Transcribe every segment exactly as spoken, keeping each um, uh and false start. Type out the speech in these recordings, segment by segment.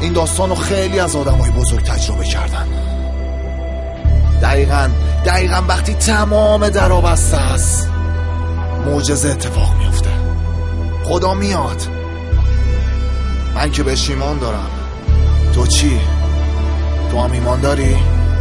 این داستانو خیلی از آدمای بزرگ تجربه کردن. دقیقاً دقیقاً وقتی تمام درا بسته است معجزه اتفاق میفته. خدا میاد. من که بهش ایمان دارم. تو چی؟ تو هم ایمان داری؟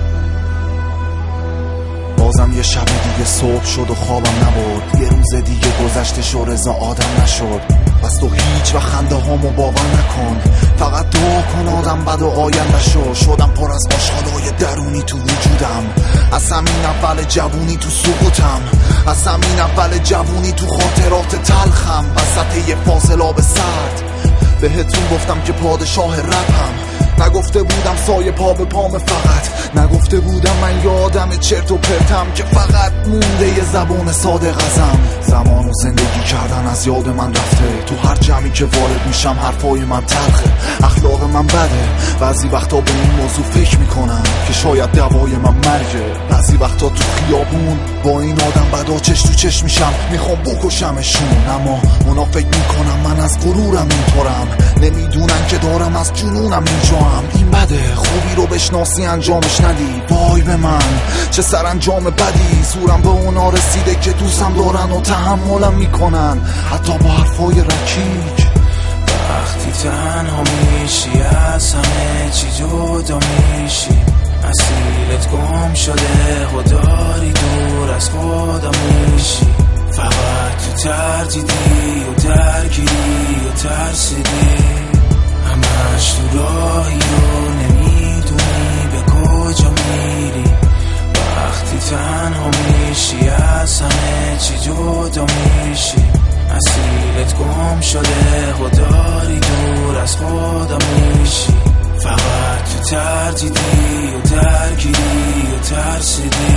بازم یه شب دیگه صبح شد و خوابم نبود. یه روز دیگه گذشته و رضا آدم نشد. بس تو هیچ و خنده هامو باور نکن، فقط دعا کن آدم بد و آینده شو. شدم پر از آشغالای درونی تو وجودم، از همین اول جوونی تو سقوطم، از همین اول جوونی تو خاطرات تلخم. وسط یه فاصله به سرد بهتون گفتم که پادشاه رپم. نگفته بودم سایه پا به پام، فقط نگفته بودم من یادم چرت و پرتم که فقط مونده یه زبون صادق ازم. زمان و زندگی کردن از یاد من رفته، تو هر جمعی که وارد میشم حرفای من تلخه، اخلاق من بده. بعضی وقتا به این موضوع فکر میکنم که شاید دوای من مرگه. بعضی وقتا تو خیابون با این آدم بدا چش تو چش میشم، میخوام بکشمشون، اما اونا فکر میکنم من از غرورم اینطورم. نمیدونن که دارم از جنونم اینجا. این بده خوبی رو بشناسی انجامش ندی. وای به من چه سر انجام بدی. زورم به اونا رسیده که دوستم دارن و تحملم میکنن حتی با حرفای رکیک. وقتی تنها میشی از همه چی جدا میشی، مسیرت گم شده و داری دور از خدا میشی. فقط تو تردیدی و درگیری و ترسیدی، همش تو راهی و نمیدونی به کجا میری. وقتی تنها میشی از همه چی جدا میشی، مسیرت گم شده و داری دور از خدا میشی. فقط تو تردیدی و درگیری و ترسیدی،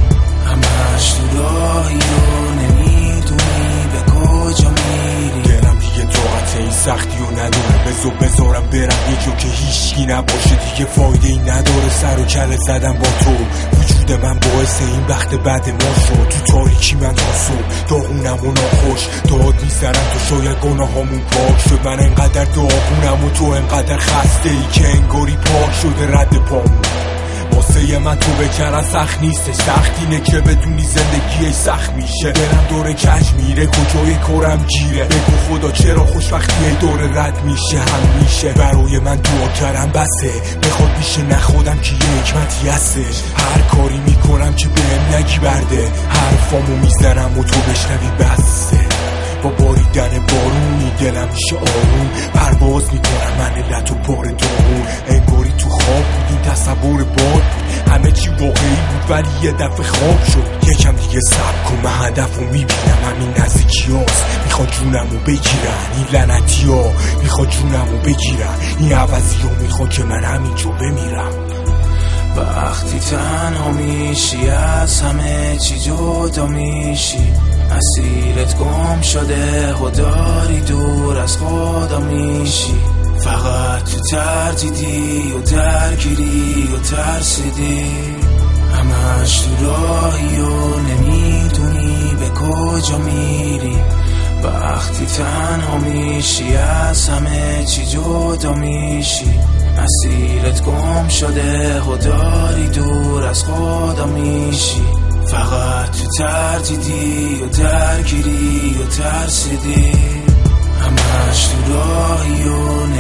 همش تو راهی و نمیدونی به کجا میری. دلم دیگه طاقت این سختی و نداره، بزو بذارم برم یه جا که هیچکی نباشه. دیگه فایده ای نداره سر و کله زدم با تو. وجود من باعث این بخت بد ما شد. تو تاریکی من تا صبح داغونم و ناخوش داد میزنم تو شاید گناه همون پاک شد. من انقدر داغونم و تو انقدر خسته ای که انگاری پاک شده رد پامون. واسه من تو بکرن سخت نیسته، سخت اینه که بدونی زندگی سخت میشه. دلم دور کج میره کجای کارم گیره. بگو خدا چرا خوشبختی دور رد میشه. هم میشه برای من دعا کردم بسه، بخواد میشه نخودم که یه حکمتی هستش. هر کاری میکنم که بهم نگی برده، حرفامو میزنم و تو بشنوی بسه. با باریدن بارونی دلم میشه آروم، پرواز میکنم من علت و بار داغون. انگاری تو خواب بودین تصور باد بود، همه چی واقعی بود ولی یه دفعه خواب شد. یکم دیگه صبر کن من هدفو میبینم، همین نزدیکی هاست میخواد جونمو بگیرن. این لعنتی ها میخواد جونمو بگیرن، این عوضی ها میخواد که من همینجا بمیرم. وقتی تنها میشی از همه چی جدا میشی، مسیرت گم شده و داری دور از خدا میشی. فقط تو تردیدی و درگیری و ترسیدی، همش تو راهی و نمیدونی به کجا میری. وقتی تنها میشی از همه چی جدا میشی، مسیرت گم شده و داری دور از خدا میشی. فقط تو تردیدی و درگیری و ترسیدی، همش تو راهی و